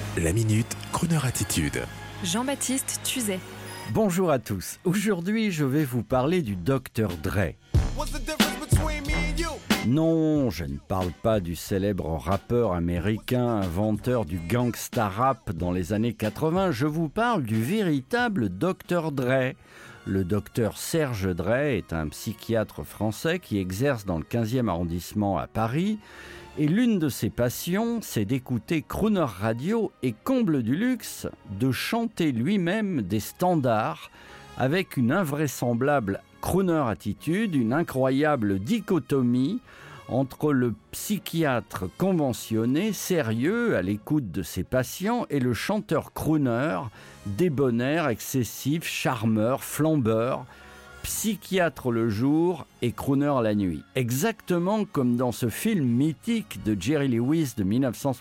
La Minute Crooner Attitude. Jean-Baptiste Tuzet. Bonjour à tous. Aujourd'hui, je vais vous parler du Dr. Dre. Non, je ne parle pas du célèbre rappeur américain, inventeur du gangsta rap dans les années 80. Je vous parle du véritable Dr. Dre. Le docteur Serge Dre est un psychiatre français qui exerce dans le 15e arrondissement à Paris. Et l'une de ses passions, c'est d'écouter crooner radio et, comble du luxe, de chanter lui-même des standards avec une invraisemblable crooner attitude, une incroyable dichotomie entre le psychiatre conventionné, sérieux, à l'écoute de ses patients, et le chanteur crooner, débonnaire, excessif, charmeur, flambeur, psychiatre le jour et crooner la nuit. Exactement comme dans ce film mythique de Jerry Lewis de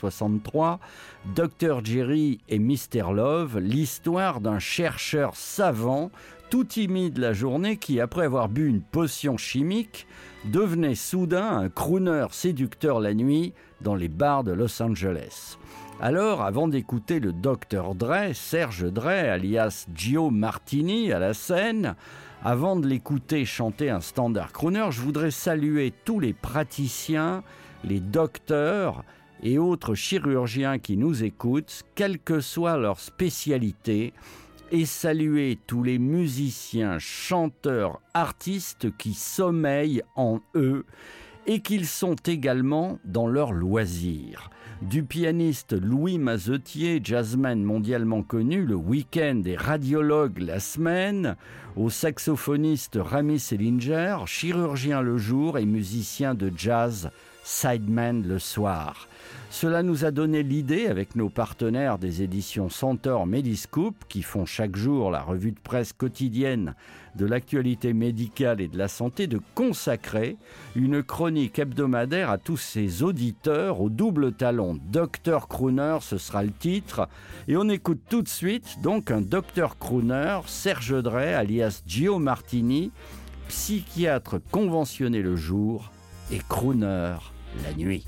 1963, Dr. Jerry et Mr. Love, l'histoire d'un chercheur savant, tout timide la journée, qui, après avoir bu une potion chimique, devenait soudain un crooner séducteur la nuit dans les bars de Los Angeles. Alors, avant d'écouter le Dr. Dre, Serge Dre, alias Gio Martini, à la scène, avant de l'écouter chanter un standard crooner, je voudrais saluer tous les praticiens, les docteurs et autres chirurgiens qui nous écoutent, quelle que soit leur spécialité, et saluer tous les musiciens, chanteurs, artistes qui sommeillent en eux et qu'ils sont également dans leurs loisirs. Du pianiste Louis Mazetier, jazzman mondialement connu, le week-end et radiologue la semaine, au saxophoniste Rami Sellinger, chirurgien le jour et musicien de jazz, sideman le soir. Cela nous a donné l'idée, avec nos partenaires des éditions Centaure Mediscoop, qui font chaque jour la revue de presse quotidienne de l'actualité médicale et de la santé, de consacrer une chronique hebdomadaire à tous ces auditeurs au double talon. Docteur Crooner, ce sera le titre. Et on écoute tout de suite donc un Docteur Crooner, Serge Dre, alias Gio Martini, psychiatre conventionné le jour et crooner la nuit.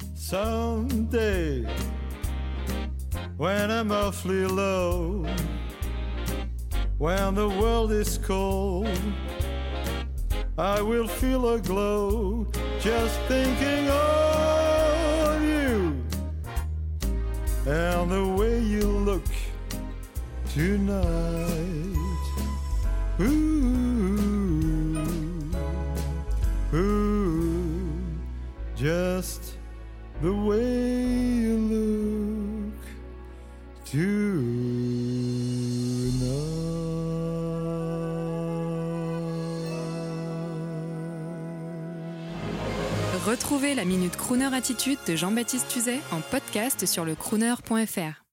Someday, when I'm awfully low, when the world is cold, I will feel a glow just thinking of you and the way you look tonight. Ooh, ooh, just the way you look tonight. Retrouvez la Minute Crooner Attitude de Jean-Baptiste Tuzet en podcast sur le crooner.fr.